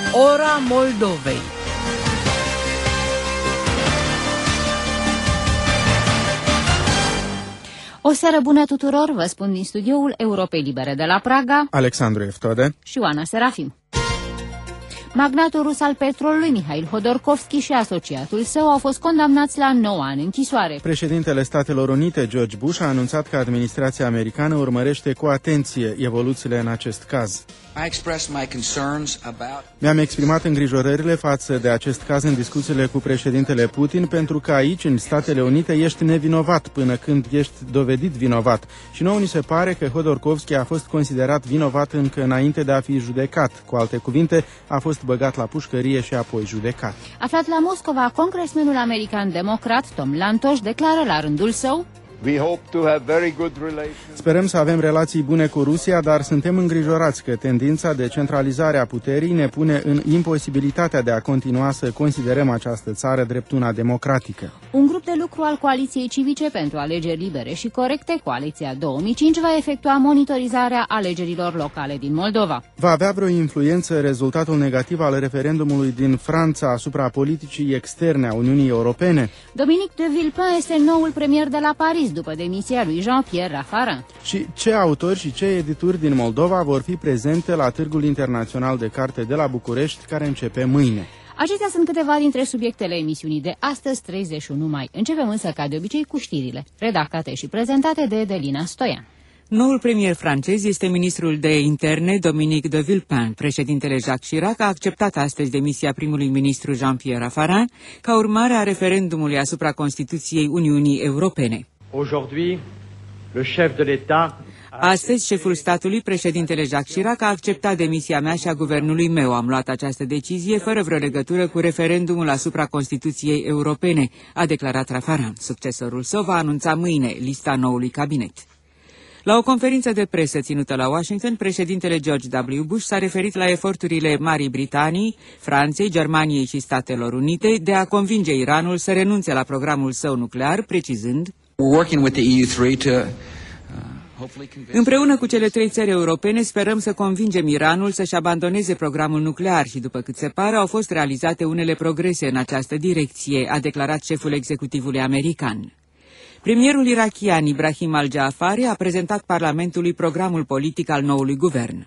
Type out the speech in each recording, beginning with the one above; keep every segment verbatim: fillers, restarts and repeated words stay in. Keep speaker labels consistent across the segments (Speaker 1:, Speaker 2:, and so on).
Speaker 1: Ora Moldovei.
Speaker 2: O seară bună tuturor, vă spun din studioul Europei Libere de la Praga,
Speaker 3: Alexandru Eftode
Speaker 2: și Oana Serafim. Magnatul rus al petrolului Mihail Hodorkovski și asociatul său au fost condamnați la nouă ani închisoare.
Speaker 3: Președintele Statelor Unite, George Bush, a anunțat că administrația americană urmărește cu atenție evoluțiile în acest caz. Mi-am exprimat îngrijorările față de acest caz în discuțiile cu președintele Putin, pentru că aici, în Statele Unite, ești nevinovat până când ești dovedit vinovat. Și nouă ni se pare că Hodorkovski a fost considerat vinovat încă înainte de a fi judecat. Cu alte cuvinte, a fost băgat la pușcărie și apoi judecat.
Speaker 2: Aflat la Moscova, congresmenul american democrat Tom Lantos declară la rândul său:
Speaker 4: We hope to have very good relations.
Speaker 3: Sperăm să avem relații bune cu Rusia, dar suntem îngrijorați că tendința de centralizare a puterii ne pune în imposibilitatea de a continua să considerăm această țară drept una democratică.
Speaker 2: Un grup de lucru al Coaliției Civice pentru Alegeri Libere și Corecte, Coaliția două mii cinci, va efectua monitorizarea alegerilor locale din Moldova.
Speaker 3: Va avea vreo influență rezultatul negativ al referendumului din Franța asupra politicii externe a Uniunii Europene?
Speaker 2: Dominique de Villepin este noul premier de la Paris după demisia lui Jean-Pierre Raffarin.
Speaker 3: Și ce autori și ce edituri din Moldova vor fi prezente la Târgul Internațional de Carte de la București, care începe mâine?
Speaker 2: Acestea sunt câteva dintre subiectele emisiunii de astăzi, treizeci și unu mai. Începem însă, ca de obicei, cu știrile, redactate și prezentate de Edelina Stoian.
Speaker 5: Noul premier francez este ministrul de interne Dominique de Villepin. Președintele Jacques Chirac a acceptat astăzi demisia primului ministru Jean-Pierre Raffarin ca urmare a referendumului asupra Constituției Uniunii Europene.
Speaker 6: Aujourd'hui, le chef de l'État
Speaker 5: Astăzi, șeful statului, președintele Jacques Chirac, a acceptat demisia mea și a guvernului meu. Am luat această decizie fără vreo legătură cu referendumul asupra Constituției Europene, a declarat Raffarin. Succesorul său va anunța mâine lista noului cabinet. La o conferință de presă ținută la Washington, președintele George W. Bush s-a referit la eforturile Marii Britanii, Franței, Germaniei și Statelor Unite de a convinge Iranul să renunțe la programul său nuclear, precizând: împreună cu cele trei țări europene sperăm să convingem Iranul să-și abandoneze programul nuclear și, după cât se pare, au fost realizate unele progrese în această direcție, a declarat șeful executivului american. Premierul irakian Ibrahim al-Jaafari a prezentat Parlamentului programul politic al noului guvern.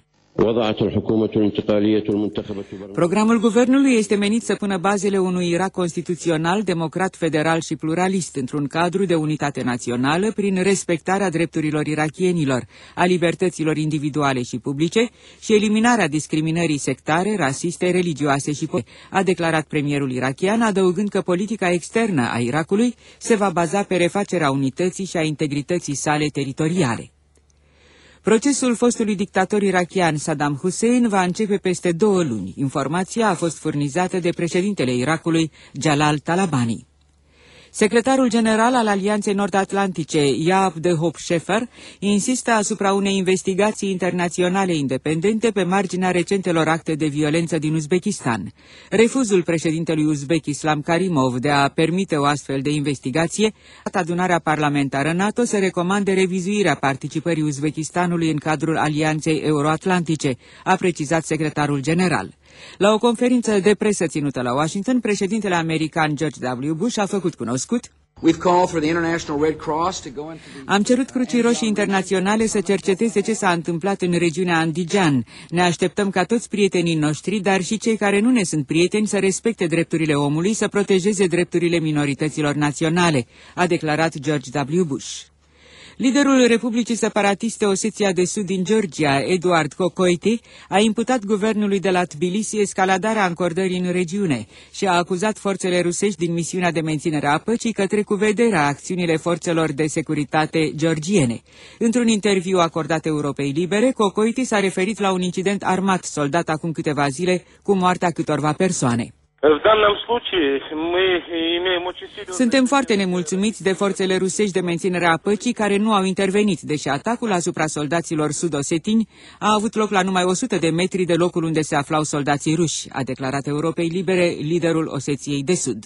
Speaker 5: Programul guvernului este menit să pună bazele unui Irak constituțional, democrat, federal și pluralist, într-un cadru de unitate națională, prin respectarea drepturilor irakienilor, a libertăților individuale și publice și eliminarea discriminării sectare, rasiste, religioase și politice, a declarat premierul irakian, adăugând că politica externă a Irakului se va baza pe refacerea unității și a integrității sale teritoriale. Procesul fostului dictator irakian Saddam Hussein va începe peste două luni. Informația a fost furnizată de președintele Irakului, Jalal Talabani. Secretarul general al Alianței Nord-Atlantice, Jaap de Hoop Scheffer, insistă asupra unei investigații internaționale independente pe marginea recentelor acte de violență din Uzbekistan. Refuzul președintelui uzbek Islam Karimov de a permite o astfel de investigație, adunarea parlamentară NATO să recomande revizuirea participării Uzbekistanului în cadrul Alianței Euroatlantice, a precizat secretarul general. La o conferință de presă ținută la Washington, președintele american George W. Bush a făcut cunoscut: am cerut Crucii Roșii Internaționale să cerceteze ce s-a întâmplat în regiunea Andijan. Ne așteptăm ca toți prietenii noștri, dar și cei care nu ne sunt prieteni, să respecte drepturile omului, să protejeze drepturile minorităților naționale, a declarat George W. Bush. Liderul Republicii Separatiste Osetia de Sud din Georgia, Eduard Kokoiti, a imputat guvernului de la Tbilisi escaladarea încordării în regiune și a acuzat forțele rusești din misiunea de menținere a păcii că trec cu vederea acțiunile forțelor de securitate georgiene. Într-un interviu acordat Europei Libere, Kokoiti s-a referit la un incident armat soldat acum câteva zile cu moartea câtorva persoane. Suntem foarte nemulțumiți de forțele rusești de menținere a păcii care nu au intervenit, deși atacul asupra soldaților sud-osetini a avut loc la numai o sută de metri de locul unde se aflau soldații ruși, a declarat Europei Libere liderul Osetiei de Sud.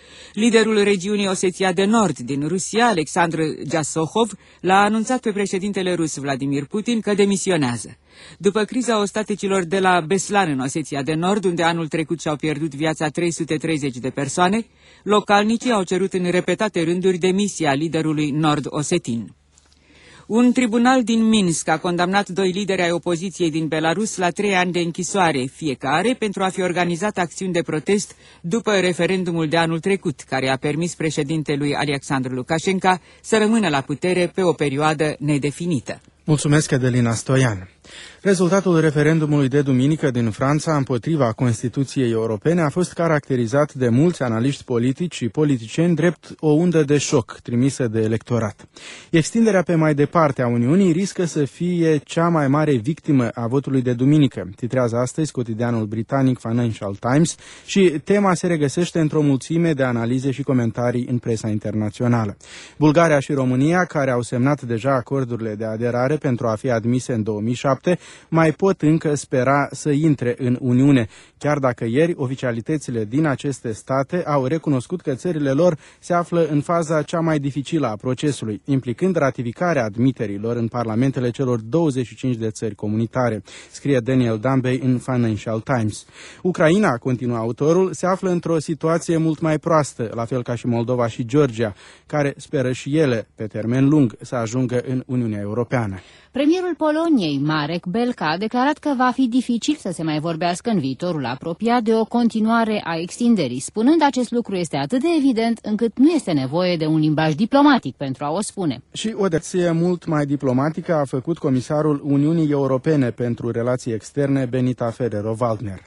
Speaker 5: Liderul regiunii Osetia de Nord din Rusia, Alexandru Jasohov, l-a anunțat pe președintele rus Vladimir Putin că demisionează. După criza ostaticilor de la Beslan în Osetia de Nord, unde anul trecut și-au pierdut viața trei sute treizeci de persoane, localnicii au cerut în repetate rânduri demisia liderului nord-osetin. Un tribunal din Minsk a condamnat doi lideri ai opoziției din Belarus la trei ani de închisoare, fiecare pentru a fi organizat acțiuni de protest după referendumul de anul trecut, care a permis președintelui Alexandru Lukashenko să rămână la putere pe o perioadă nedefinită.
Speaker 3: Mulțumesc, Adelina Stoian. Rezultatul referendumului de duminică din Franța împotriva Constituției Europene a fost caracterizat de mulți analiști politici și politicieni drept o undă de șoc trimisă de electorat. Extinderea pe mai departe a Uniunii riscă să fie cea mai mare victimă a votului de duminică, titrează astăzi cotidianul britanic Financial Times, și tema se regăsește într-o mulțime de analize și comentarii în presa internațională. Bulgaria și România, care au semnat deja acordurile de aderare pentru a fi admise în două mii șapte, mai pot încă spera să intre în Uniune, chiar dacă ieri oficialitățile din aceste state au recunoscut că țările lor se află în faza cea mai dificilă a procesului, implicând ratificarea admiterilor în parlamentele celor douăzeci și cinci de țări comunitare, scrie Daniel Dambey în Financial Times. Ucraina, continuă autorul, se află într-o situație mult mai proastă, la fel ca și Moldova și Georgia, care speră și ele, pe termen lung, să ajungă în Uniunea Europeană.
Speaker 2: Premierul Poloniei, Marek Belka, a declarat că va fi dificil să se mai vorbească în viitorul apropiat de o continuare a extinderii, spunând acest lucru este atât de evident încât nu este nevoie de un limbaj diplomatic pentru a o spune. Și
Speaker 3: o declarație mult mai diplomatică a făcut comisarul Uniunii Europene pentru Relații Externe, Benita Ferrero-Waldner.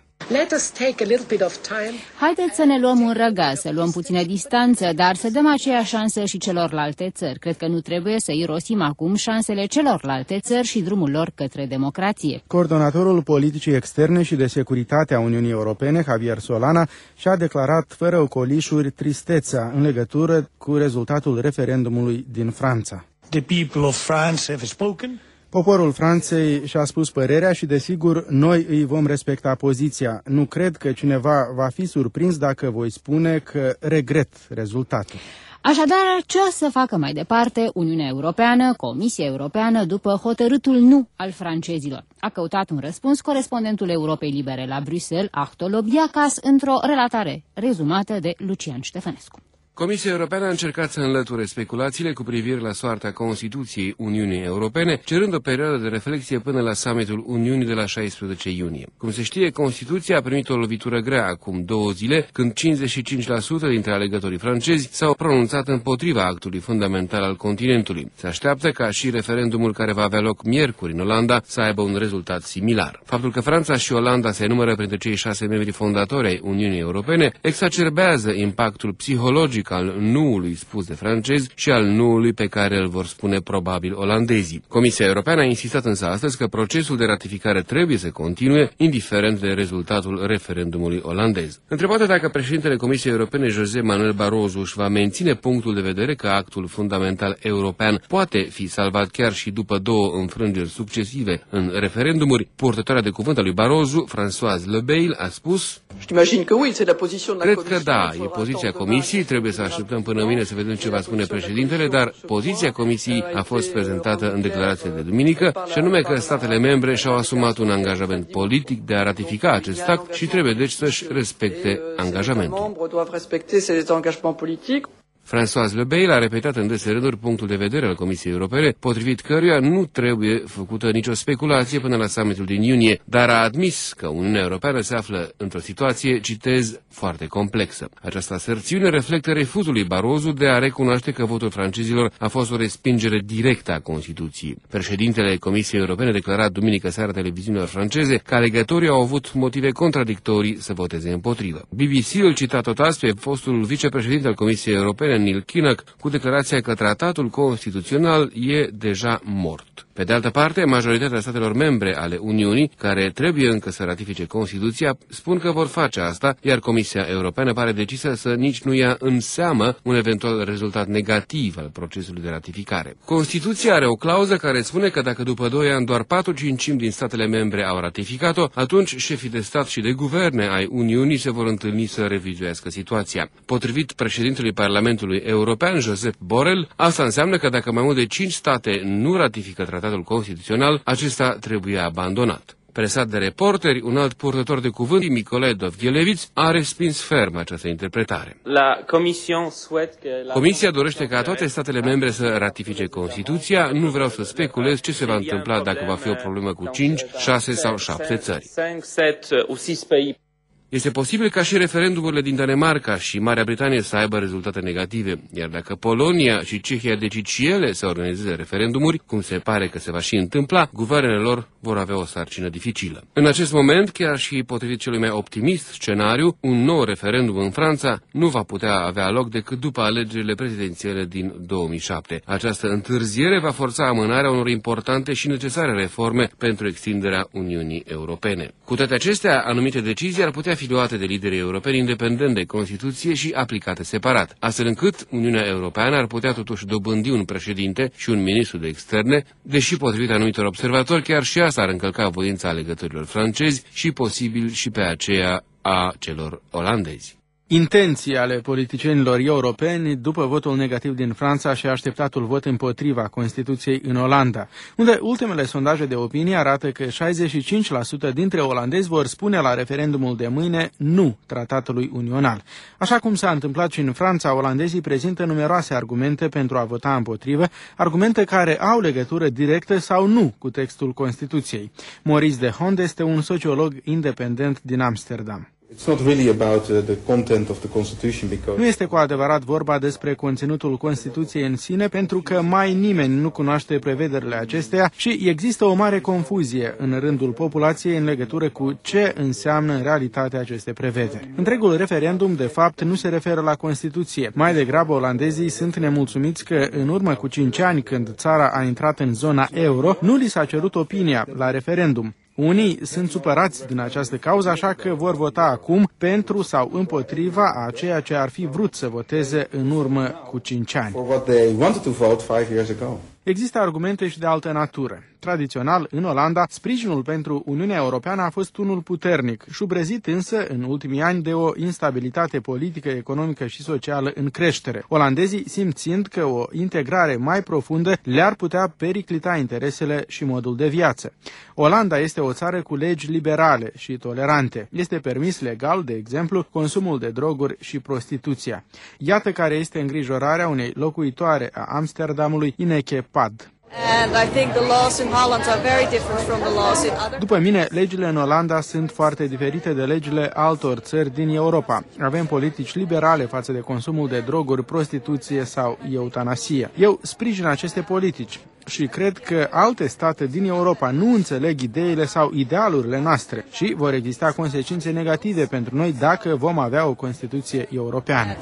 Speaker 2: Haideți să ne luăm un răgaz, să luăm puțină distanță, dar să dăm aceeași șansă și celorlalte țări. Cred că nu trebuie să irosim acum șansele celorlalte țări și drumul lor către democrație.
Speaker 3: Coordonatorul politicii externe și de securitate a Uniunii Europene, Javier Solana, și-a declarat fără ocolișuri tristețea în legătură cu rezultatul referendumului din Franța.
Speaker 1: The people of France have spoken.
Speaker 3: Poporul Franței și-a spus părerea și, desigur, noi îi vom respecta poziția. Nu cred că cineva va fi surprins dacă voi spune că regret rezultatul.
Speaker 2: Așadar, ce o să facă mai departe Uniunea Europeană, Comisia Europeană, după hotărâtul nu al francezilor? A căutat un răspuns corespondentul Europei Libere la Bruxelles, Arto Lobiacas, într-o relatare rezumată de Lucian Ștefănescu.
Speaker 7: Comisia Europeană a încercat să înlăture speculațiile cu privire la soarta Constituției Uniunii Europene, cerând o perioadă de reflexie până la summitul Uniunii de la șaisprezece iunie. Cum se știe, Constituția a primit o lovitură grea acum două zile, când cincizeci și cinci la sută dintre alegătorii francezi s-au pronunțat împotriva actului fundamental al continentului. Se așteaptă ca și referendumul care va avea loc miercuri în Olanda să aibă un rezultat similar. Faptul că Franța și Olanda se numără printre cei șase membri fondatori ai Uniunii Europene exacerbează impactul psihologic al nuului spus de francezi și al nuului pe care îl vor spune probabil olandezii. Comisia Europeană a insistat însă astăzi că procesul de ratificare trebuie să continue, indiferent de rezultatul referendumului olandez. Întrebată dacă președintele Comisiei Europene, José Manuel Barroso, își va menține punctul de vedere că actul fundamental european poate fi salvat chiar și după două înfrângeri succesive în referendumuri, purtătoarea de cuvânt a lui Barroso, Françoise Le Bail, a spus: cred că da, e poziția Comisiei, trebuie să așteptăm până mâine să vedem ce va spune președintele, dar poziția Comisiei a fost prezentată în declarația de duminică, și anume că statele membre și-au asumat un angajament politic de a ratifica acest act și trebuie deci să-și respecte angajamentul. Françoise Le Bail a repetat în dese rânduri punctul de vedere al Comisiei Europene, potrivit căruia nu trebuie făcută nicio speculație până la summitul din iunie, dar a admis că Uniunea Europeană se află într-o situație, citez, foarte complexă. Această aserțiune reflectă refuzul lui Barroso de a recunoaște că votul francezilor a fost o respingere directă a Constituției. Președintele Comisiei Europene a declarat duminică seara televiziunilor franceze că alegătorii au avut motive contradictorii să voteze împotrivă. B B C îl cita tot astfel pe fostul vicepreședinte al Comisiei Europene, Neil Kinnock, cu declarația că tratatul constituțional e deja mort. Pe de altă parte, majoritatea statelor membre ale Uniunii, care trebuie încă să ratifice Constituția, spun că vor face asta, iar Comisia Europeană pare decisă să nici nu ia în seamă un eventual rezultat negativ al procesului de ratificare. Constituția are o clauză care spune că dacă după doi ani doar patru cincimi din statele membre au ratificat-o, atunci șefii de stat și de guverne ai Uniunii se vor întâlni să revizuiască situația. Potrivit președintelui Parlamentului European, Josep Borrell, asta înseamnă că dacă mai mult de cinci state nu ratifică tratatul constituțional, acesta trebuie abandonat. Presat de reporteri, un alt purtător de cuvânt, Nicolae Dovgheleviț, a respins ferm această interpretare.
Speaker 8: La
Speaker 7: Comisia dorește ca toate statele membre să ratifice Constituția. Nu vreau să speculez ce se va întâmpla dacă va fi o problemă cu cinci, șase sau șapte țări. Este posibil ca și referendumurile din Danemarca și Marea Britanie să aibă rezultate negative, iar dacă Polonia și Cehia decid și ele să organizeze referendumuri, cum se pare că se va și întâmpla, guvernele lor vor avea o sarcină dificilă. În acest moment, chiar și potrivit celui mai optimist scenariu, un nou referendum în Franța nu va putea avea loc decât după alegerile prezidențiale din două mii șapte. Această întârziere va forța amânarea unor importante și necesare reforme pentru extinderea Uniunii Europene. Cu toate acestea, anumite decizii ar putea fi luate de liderii europeni independent de Constituție și aplicate separat, astfel încât Uniunea Europeană ar putea totuși dobândi un președinte și un ministru de externe, deși potrivit anumitor observatori chiar și asta ar încălca voința alegătorilor francezi și posibil și pe aceea a celor olandezi.
Speaker 3: Intenții ale politicienilor europeni după votul negativ din Franța și așteptatul vot împotriva Constituției în Olanda, unde ultimele sondaje de opinie arată că șaizeci și cinci la sută dintre olandezi vor spune la referendumul de mâine nu tratatului unional. Așa cum s-a întâmplat și în Franța, olandezii prezintă numeroase argumente pentru a vota împotrivă, argumente care au legătură directă sau nu cu textul Constituției. Maurice de Hond este un sociolog independent din Amsterdam. Nu este cu adevărat vorba despre conținutul Constituției în sine, pentru că mai nimeni nu cunoaște prevederile acesteia și există o mare confuzie în rândul populației în legătură cu ce înseamnă în realitate aceste prevederi. Întregul referendum, de fapt, nu se referă la Constituție. Mai degrabă, olandezii sunt nemulțumiți că, în urmă cu cinci ani, când țara a intrat în zona euro, nu li s-a cerut opinia la referendum. Unii sunt supărați din această cauză, așa că vor vota acum pentru sau împotriva a ceea ce ar fi vrut să voteze în urmă cu cinci ani. Există argumente și de altă natură. Tradițional, în Olanda, sprijinul pentru Uniunea Europeană a fost unul puternic, șubrezit însă în ultimii ani de o instabilitate politică, economică și socială în creștere. Olandezii simțind că o integrare mai profundă le-ar putea periclita interesele și modul de viață. Olanda este o țară cu legi liberale și tolerante. Este permis legal, de exemplu, consumul de droguri și prostituția. Iată care este îngrijorarea unei locuitoare a Amsterdamului, Ineke Pad. După mine, legile în Olanda sunt foarte diferite de legile altor țări din Europa. Avem politici liberale față de consumul de droguri, prostituție sau eutanasie. Eu sprijin aceste politici și cred că alte state din Europa nu înțeleg ideile sau idealurile noastre și vor exista consecințe negative pentru noi dacă vom avea o Constituție europeană.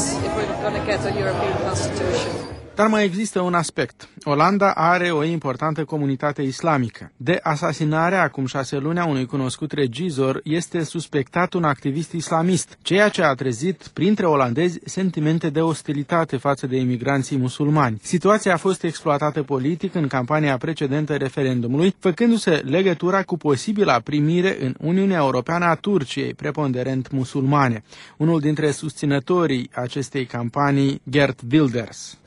Speaker 3: Dar mai există un aspect. Olanda are o importantă comunitate islamică. De asasinarea acum șase luni a unui cunoscut regizor este suspectat un activist islamist, ceea ce a trezit printre olandezi sentimente de ostilitate față de imigranții musulmani. Situația a fost exploatată politic în campania precedentă referendumului, făcându-se legătura cu posibila primire în Uniunea Europeană a Turciei, preponderent musulmane. Unul dintre susținătorii acestei campanii, Geert Wilders.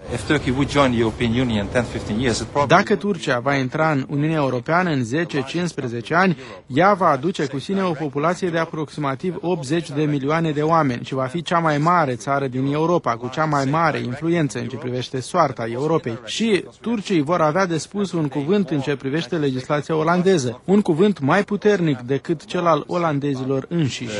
Speaker 3: Dacă Turcia va intra în Uniunea Europeană în zece cincisprezece ani, ea va aduce cu sine o populație de aproximativ optzeci de milioane de oameni și va fi cea mai mare țară din Europa, cu cea mai mare influență în ce privește soarta Europei. Și turcii vor avea de spus un cuvânt în ce privește legislația olandeză, un cuvânt mai puternic decât cel al olandezilor înșiși.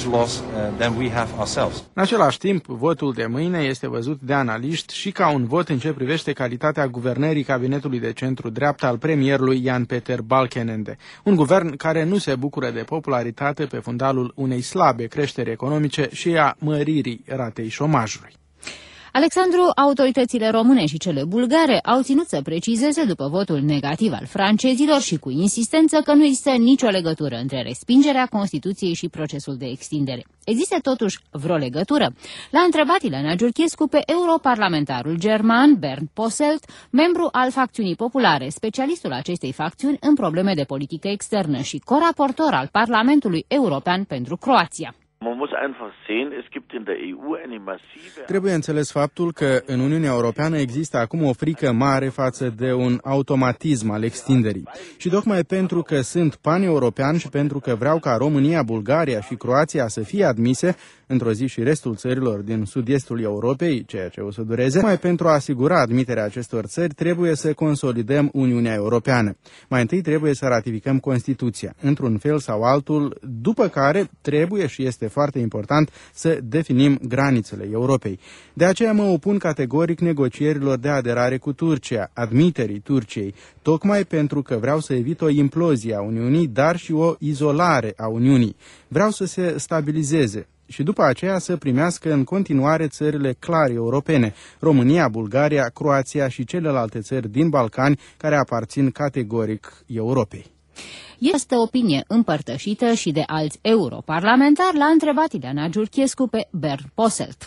Speaker 3: În același timp, votul de mâine este văzut de analiști și ca un vot în ce privește calitatea guvernării cabinetului de centru-dreapta al premierului Jan-Peter Balkenende, un guvern care nu se bucură de popularitate pe fundalul unei slabe creșteri economice și a măririi ratei șomajului.
Speaker 2: Alexandru, autoritățile române și cele bulgare au ținut să precizeze după votul negativ al francezilor și cu insistență că nu există nicio legătură între respingerea Constituției și procesul de extindere. Există totuși vreo legătură? L-a întrebat Ileana Giurchescu pe europarlamentarul german Bernd Posselt, membru al facțiunii populare, specialistul acestei facțiuni în probleme de politică externă și coraportor al Parlamentului European pentru Croația.
Speaker 3: Trebuie înțeles faptul că în Uniunea Europeană există acum o frică mare față de un automatism al extinderii. Și tocmai pentru că sunt pan-european și pentru că vreau ca România, Bulgaria și Croația să fie admise, într-o zi și restul țărilor din sud-estul Europei, ceea ce o să dureze, mai pentru a asigura admiterea acestor țări, trebuie să consolidăm Uniunea Europeană. Mai întâi trebuie să ratificăm Constituția, într-un fel sau altul, după care trebuie și este foarte important să definim granițele Europei. De aceea mă opun categoric negocierilor de aderare cu Turcia, admiterii Turciei, tocmai pentru că vreau să evit o implozie a Uniunii, dar și o izolare a Uniunii. Vreau să se stabilizeze și după aceea să primească în continuare țările clare europene, România, Bulgaria, Croația și celelalte țări din Balcani care aparțin categoric Europei.
Speaker 2: Este opinie împărtășită și de alți europarlamentari, l-a întrebat Ileana Giurchescu pe Bernd Posselt.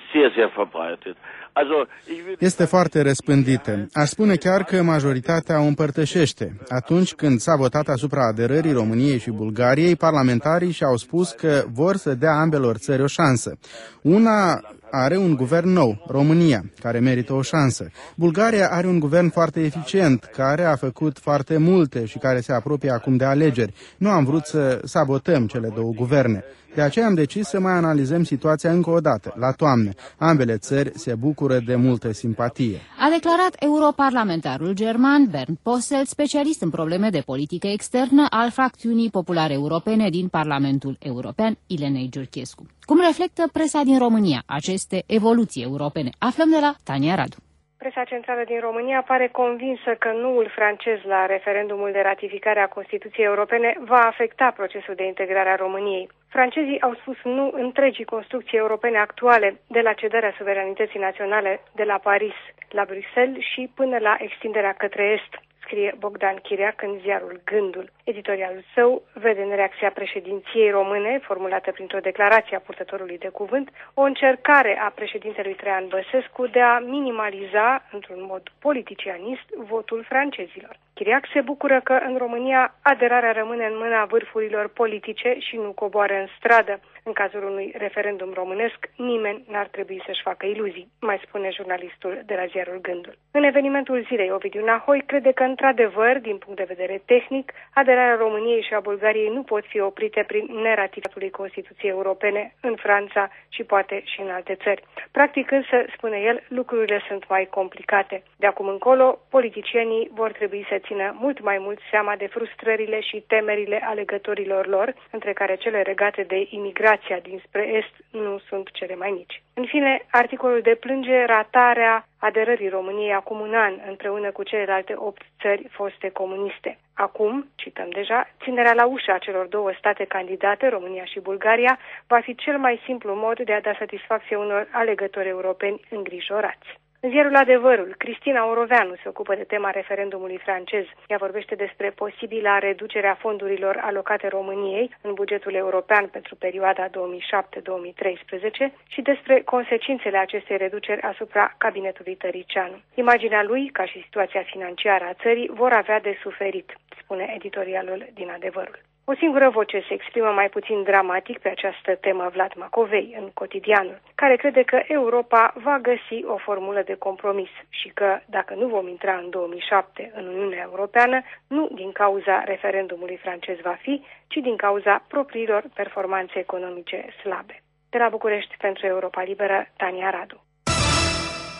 Speaker 3: Este foarte răspândită. Aș spune chiar că majoritatea o împărtășește. Atunci când s-a votat asupra aderării României și Bulgariei, parlamentarii și-au spus că vor să dea ambelor țări o șansă. Una are un guvern nou, România, care merită o șansă. Bulgaria are un guvern foarte eficient, care a făcut foarte multe și care se apropie acum de alegeri. Nu am vrut să sabotăm cele două guverne. De aceea am decis să mai analizăm situația încă o dată, la toamnă. Ambele țări se bucură de multă simpatie.
Speaker 2: A declarat europarlamentarul german Bernd Posselt, specialist în probleme de politică externă al fracțiunii populare europene din Parlamentul European, Ilenei Giurchescu. Cum reflectă presa din România aceste evoluții europene? Aflăm de la Tania Radu.
Speaker 8: Presa centrală din România pare convinsă că nuul francez la referendumul de ratificare a Constituției Europene va afecta procesul de integrare a României. Francezii au spus nu întregii construcții europene actuale, de la cederea suveranității naționale de la Paris la Bruxelles și până la extinderea către est, scrie Bogdan Chiriac în ziarul Gândul. Editorialul său vede în reacția președinției române, formulată printr-o declarație a purtătorului de cuvânt, o încercare a președintelui Traian Băsescu de a minimaliza, într-un mod politicianist, votul francezilor. Chiriac se bucură că în România aderarea rămâne în mâna vârfurilor politice și nu coboară în stradă. În cazul unui referendum românesc, nimeni n-ar trebui să-și facă iluzii, mai spune jurnalistul de la ziarul Gândul. În evenimentul zilei, Ovidiu Nahoi crede că, într-adevăr, din punct de vedere tehnic, aderarea României și a Bulgariei nu pot fi oprite prin neratificatului Constituției Europene în Franța și poate și în alte țări. Practic însă, spune el, lucrurile sunt mai complicate. De acum încolo, politicienii vor trebui să țină mult mai mult seama de frustrările și temerile alegătorilor lor, între care cele regate de imigrația dinspre est nu sunt cele mai mici. În fine, articolul deplânge ratarea aderării României acum un an, împreună cu celelalte opt țări foste comuniste. Acum, cităm deja, ținerea la ușa celor două state candidate, România și Bulgaria, va fi cel mai simplu mod de a da satisfacție unor alegători europeni îngrijorați. În ziarul Adevărul, Cristina Oroveanu se ocupă de tema referendumului francez. Ea vorbește despre posibila reducere a fondurilor alocate României în bugetul european pentru perioada două mii șapte - două mii treisprezece și despre consecințele acestei reduceri asupra cabinetului Tăricianu. Imaginea lui, ca și situația financiară a țării, vor avea de suferit, spune editorialul din Adevărul. O singură voce se exprimă mai puțin dramatic pe această temă, Vlad Macovei, în Cotidianul, care crede că Europa va găsi o formulă de compromis și că, dacă nu vom intra în două mii șapte în Uniunea Europeană, nu din cauza referendumului francez va fi, ci din cauza propriilor performanțe economice slabe. De la București, pentru Europa Liberă, Tania Radu.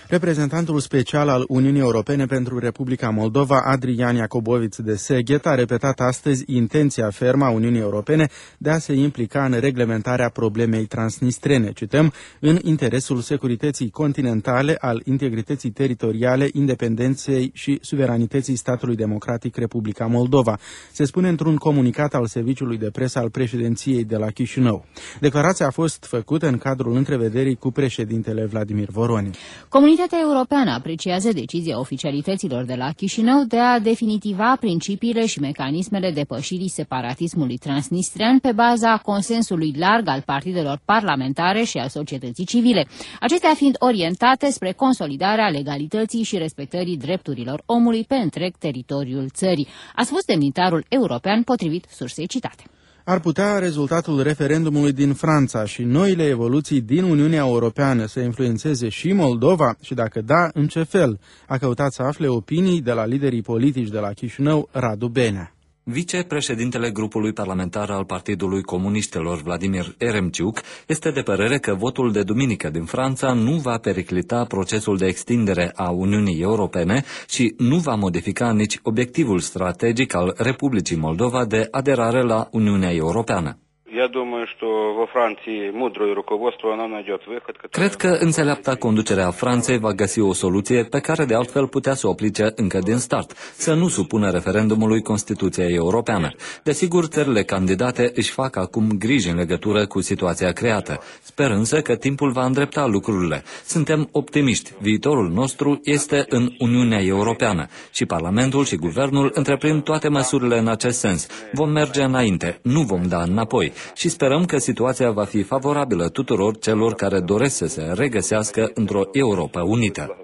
Speaker 3: Reprezentantul special al Uniunii Europene pentru Republica Moldova, Adrian Iacoboviț de Seghet, a repetat astăzi intenția fermă a Uniunii Europene de a se implica în reglementarea problemei transnistrene, cităm, în interesul securității continentale, al integrității teritoriale, independenței și suveranității statului democratic Republica Moldova, se spune într-un comunicat al serviciului de presă al președinției de la Chișinău. Declarația a fost făcută în cadrul întrevederii cu președintele Vladimir Voronin.
Speaker 2: Comunitatea europeană apreciază decizia oficialităților de la Chișinău de a definitiva principiile și mecanismele depășirii separatismului transnistrian pe baza consensului larg al partidelor parlamentare și al societății civile, acestea fiind orientate spre consolidarea legalității și respectării drepturilor omului pe întreg teritoriul țării, a spus demnitarul european potrivit sursei citate.
Speaker 3: Ar putea rezultatul referendumului din Franța și noile evoluții din Uniunea Europeană să influențeze și Moldova și dacă da, în ce fel? A căutat să afle opinii de la liderii politici de la Chișinău, Radu Benea.
Speaker 9: Vicepreședintele grupului parlamentar al Partidului Comuniștilor, Vladimir Eremciuc, este de părere că votul de duminică din Franța nu va periclita procesul de extindere a Uniunii Europene și nu va modifica nici obiectivul strategic al Republicii Moldova de aderare la Uniunea Europeană. Cred că înțeleapta conducerea Franței va găsi o soluție pe care de altfel putea să o aplice încă din start, să nu supună referendumului Constituția Europeană. Desigur, țările candidate își fac acum griji în legătură cu situația creată. Sper însă că timpul va îndrepta lucrurile. Suntem optimiști. Viitorul nostru este în Uniunea Europeană și Parlamentul și Guvernul întreprind toate măsurile în acest sens. Vom merge înainte, nu vom da înapoi. Și sperăm că situația va fi favorabilă tuturor celor care doresc să se regăsească într-o Europa unită.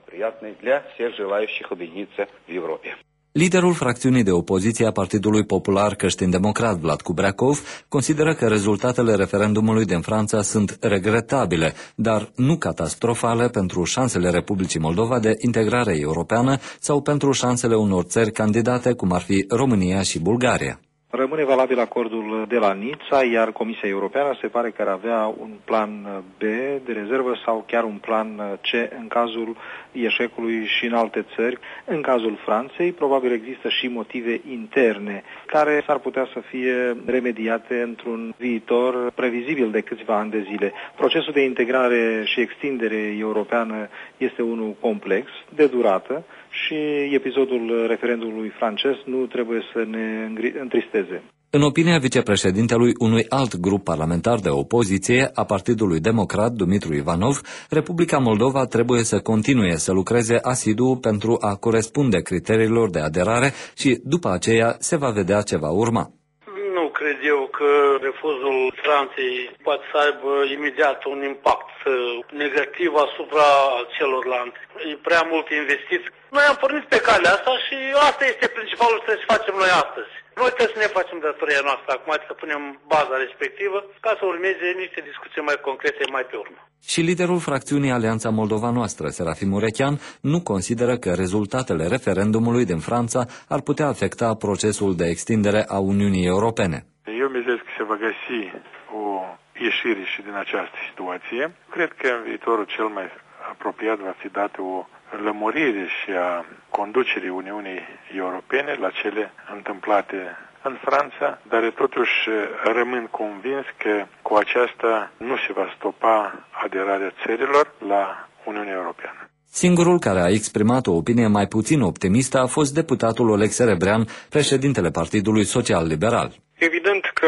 Speaker 9: Liderul fracțiunii de opoziție a Partidului Popular Creștin-Democrat, Vlad Kubreakov, consideră că rezultatele referendumului din Franța sunt regretabile, dar nu catastrofale pentru șansele Republicii Moldova de integrare europeană sau pentru șansele unor țări candidate, cum ar fi România și Bulgaria.
Speaker 10: Rămâne valabil acordul de la Nizza, iar Comisia Europeană se pare că ar avea un plan B de rezervă sau chiar un plan C în cazul eșecului și în alte țări. În cazul Franței, probabil există și motive interne care s-ar putea să fie remediate într-un viitor previzibil de câțiva ani de zile. Procesul de integrare și extindere europeană este unul complex, de durată, și episodul referendumului francez nu trebuie să ne întristeze.
Speaker 9: În opinia vicepreședintelui unui alt grup parlamentar de opoziție, a Partidului Democrat, Dumitru Ivanov, Republica Moldova trebuie să continue să lucreze asidu pentru a corespunde criteriilor de aderare și după aceea se va vedea ce va urma.
Speaker 11: Nu cred eu că refuzul Franței poate să aibă imediat un impact negativ asupra celorlalți. E prea mult investit. Noi am pornit pe calea asta și asta este principalul ce trebuie să facem noi astăzi. Noi trebuie să ne facem datoria noastră acum, să punem baza respectivă ca să urmeze niște discuții mai concrete mai pe urmă.
Speaker 9: Și liderul fracțiunii Alianța Moldova Noastră, Serafim Urechean, nu consideră că rezultatele referendumului din Franța ar putea afecta procesul de extindere a Uniunii Europene.
Speaker 12: Eu mizez că se va găsi o ieșire și din această situație. Cred că în viitorul cel mai apropiat va fi dată o lămurire și a conducerii Uniunii Europene la cele întâmplate în Franța, dar totuși rămân convins că cu aceasta nu se va stopa aderarea țărilor la Uniunea Europeană.
Speaker 9: Singurul care a exprimat o opinie mai puțin optimistă a fost deputatul Oleg Serebrean, președintele Partidului Social-Liberal.
Speaker 13: Evident că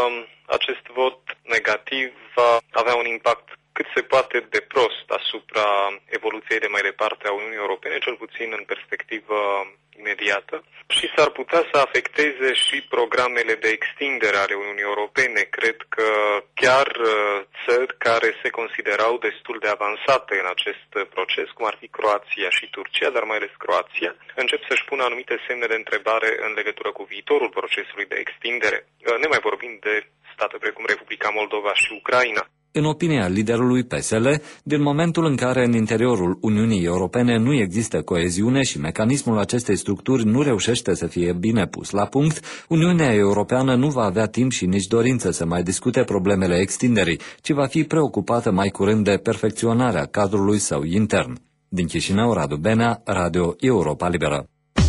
Speaker 13: acest vot negativ va avea un impact cât se poate de prost asupra evoluției de mai departe a Uniunii Europene, cel puțin în perspectivă imediată, și s-ar putea să afecteze și programele de extindere ale Uniunii Europene. Cred că chiar țări care se considerau destul de avansate în acest proces, cum ar fi Croația și Turcia, dar mai ales Croația, încep să-și pună anumite semne de întrebare în legătură cu viitorul procesului de extindere, nemai vorbind de state precum Republica Moldova și Ucraina.
Speaker 9: În opinia liderului P S L, din momentul în care în interiorul Uniunii Europene nu există coeziune și mecanismul acestei structuri nu reușește să fie bine pus la punct, Uniunea Europeană nu va avea timp și nici dorință să mai discute problemele extinderii, ci va fi preocupată mai curând de perfecționarea cadrului său intern. Din Chișinău, Radu Benea, Radio Europa Liberă.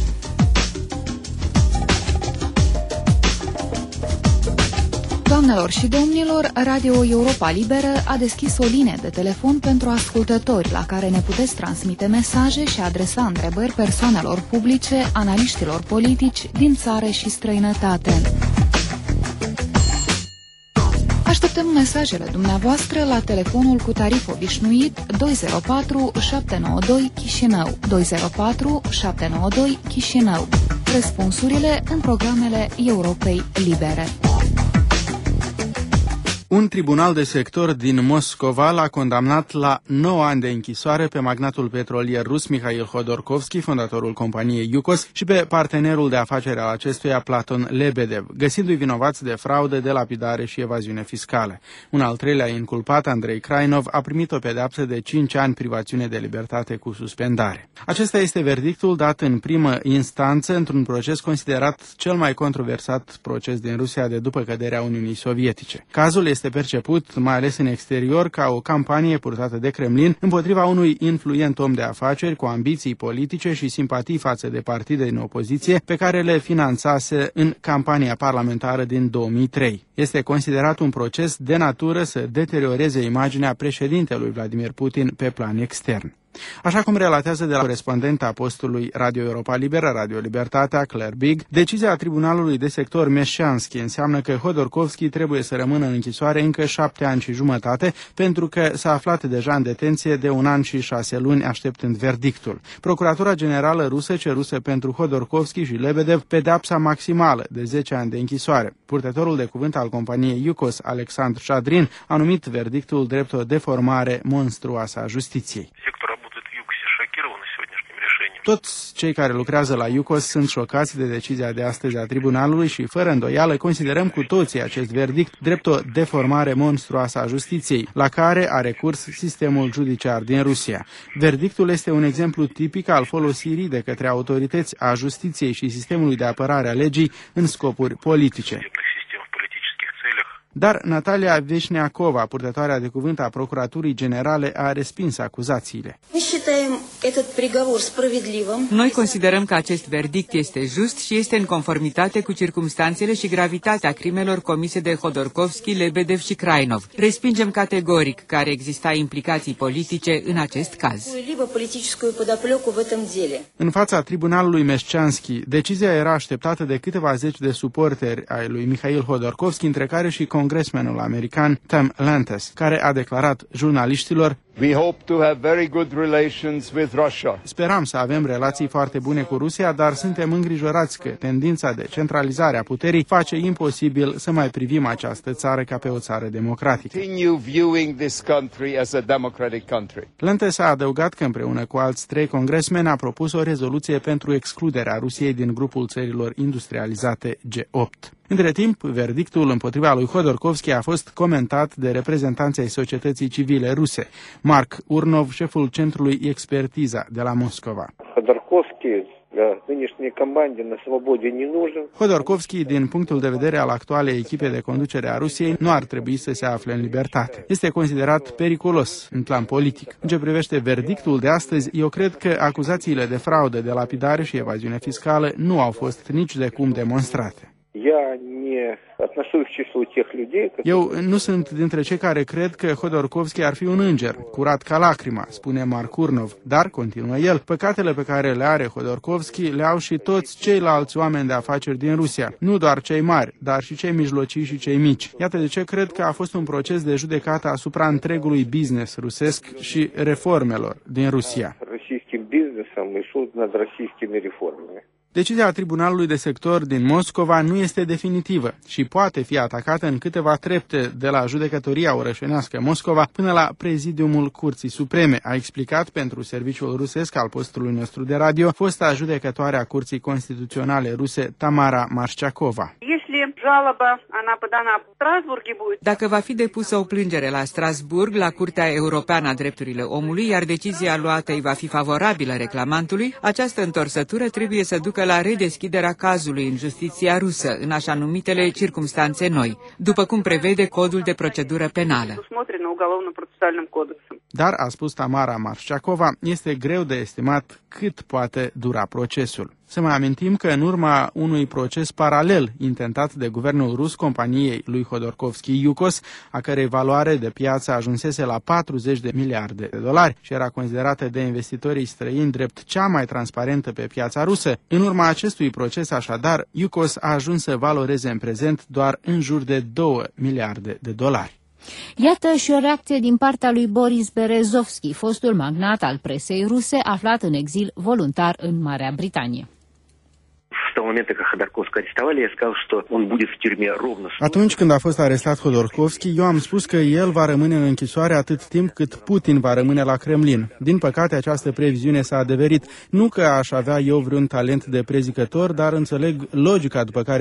Speaker 14: Doamnelor și domnilor, Radio Europa Liberă a deschis o linie de telefon pentru ascultători la care ne puteți transmite mesaje și adresa întrebări persoanelor publice, analiștilor politici din țară și străinătate. Așteptăm mesajele dumneavoastră la telefonul cu tarif obișnuit doi zero patru șapte nouă doi Chișinău, doi zero patru șapte nouă doi Chișinău. Răspunsurile în programele Europei Libere.
Speaker 3: Un tribunal de sector din Moscova l-a condamnat la nouă ani de închisoare pe magnatul petrolier rus Mikhail Hodorkovski, fondatorul companiei Yukos, și pe partenerul de afaceri al acestuia, Platon Lebedev, găsindu-i vinovați de fraudă, de lapidare și evaziune fiscală. Un al treilea inculpat, Andrei Krainov, a primit o pedeapsă de cinci ani privațiune de libertate cu suspendare. Acesta este verdictul dat în primă instanță într-un proces considerat cel mai controversat proces din Rusia de după căderea Uniunii Sovietice. Cazul este este perceput, mai ales în exterior, ca o campanie purtată de Kremlin împotriva unui influent om de afaceri cu ambiții politice și simpatii față de partide din opoziție pe care le finanțase în campania parlamentară din două mii trei. Este considerat un proces de natură să deterioreze imaginea președintelui Vladimir Putin pe plan extern. Așa cum relatează de la corespondenta postului Radio Europa Liberă, Radio Libertatea, Claire Big, decizia tribunalului de sector Meșanski înseamnă că Hodorkovski trebuie să rămână în închisoare încă șapte ani și jumătate, pentru că s-a aflat deja în detenție de un an și șase luni așteptând verdictul. Procuratura Generală Rusă ceruse pentru Hodorkovski și Lebedev pedeapsa maximală de zece ani de închisoare. Purtătorul de cuvânt al companiei Yukos, Alexandru Shadrin, a numit verdictul drept o deformare monstruoasă a justiției. Toți cei care lucrează la Yukos sunt șocați de decizia de astăzi a tribunalului și, fără îndoială, considerăm cu toții acest verdict drept o deformare monstruoasă a justiției, la care a recurs sistemul judiciar din Rusia. Verdictul este un exemplu tipic al folosirii de către autorități a justiției și sistemului de apărare a legii în scopuri politice. Dar Natalia Veșneacova, purtătoarea de cuvânt a Procuraturii Generale, a respins acuzațiile.
Speaker 5: Noi considerăm că acest verdict este just și este în conformitate cu circumstanțele și gravitatea crimelor comise de Hodorkovski, Lebedev și Krainov. Respingem categoric că ar exista implicații politice în acest caz.
Speaker 3: În fața tribunalului Meșanski, decizia era așteptată de câteva zeci de suporteri ai lui Mikhail Hodorkovski, între care și congresmenul american Tim Lantes, care a declarat jurnaliștilor:
Speaker 4: We hope to have very good relations with Russia.
Speaker 3: Speram să avem relații foarte bune cu Rusia, dar suntem îngrijorați că tendința de centralizare a puterii face imposibil să mai privim această țară ca pe o țară democratică.
Speaker 4: Continue viewing this country as a democratic country.
Speaker 3: Lantes a adăugat că împreună cu alți trei congresmeni a propus o rezoluție pentru excluderea Rusiei din grupul țărilor industrializate G opt. Între timp, verdictul împotriva lui Hodorkovski a fost comentat de reprezentanții ai societății civile ruse. Mark Urnov, șeful centrului Expertiza de la Moscova. Hodorkovski, din punctul de vedere al actualei echipe de conducere a Rusiei, nu ar trebui să se afle în libertate. Este considerat periculos în plan politic. În ce privește verdictul de astăzi, eu cred că acuzațiile de fraudă, de lapidare și evaziune fiscală nu au fost nici de cum demonstrate. Eu nu sunt dintre cei care cred că Hodorkovski ar fi un înger, curat ca lacrima, spune Mark Urnov, dar, continuă el, păcatele pe care le are Hodorkovski le au și toți ceilalți oameni de afaceri din Rusia, nu doar cei mari, dar și cei mijlocii și cei mici. Iată de ce cred că a fost un proces de judecată asupra întregului business rusesc și reformelor din Rusia. Decizia tribunalului de sector din Moscova nu este definitivă și poate fi atacată în câteva trepte, de la judecătoria orășenească Moscova până la prezidiumul Curții Supreme, a explicat pentru serviciul rusesc al postului nostru de radio fosta judecătoare a Curții Constituționale ruse Tamara Marșciakova.
Speaker 5: Dacă va fi depusă o plângere la Strasbourg, la Curtea Europeană a Drepturilor Omului, iar decizia luată îi va fi favorabilă reclamantului, această întorsătură trebuie să ducă la redeschiderea cazului în justiția rusă, în așa numitele circumstanțe noi, după cum prevede codul de procedură penală.
Speaker 3: Dar, a spus Tamara Marșacova, este greu de estimat cât poate dura procesul. Să mai amintim că în urma unui proces paralel intentat de guvernul rus companiei lui Hodorkovski Yukos, a cărei valoare de piață ajunsese la patruzeci de miliarde de dolari și era considerată de investitorii străini drept cea mai transparentă pe piața rusă, în urma acestui proces, așadar, Yukos a ajuns să valoreze în prezent doar în jur de două miliarde de dolari.
Speaker 2: Iată și o reacție din partea lui Boris Berezovski, fostul magnat al presei ruse aflat în exil voluntar în Marea Britanie.
Speaker 3: Atunci când a fost arestat Hodorkovski, eu am spus că el va rămâne în închisoare atât timp cât Putin va rămâne la Kremlin. Din păcate, această previziune s-a adeverit. Nu că aș avea eu vreun talent de prezicător, dar înțeleg logica după care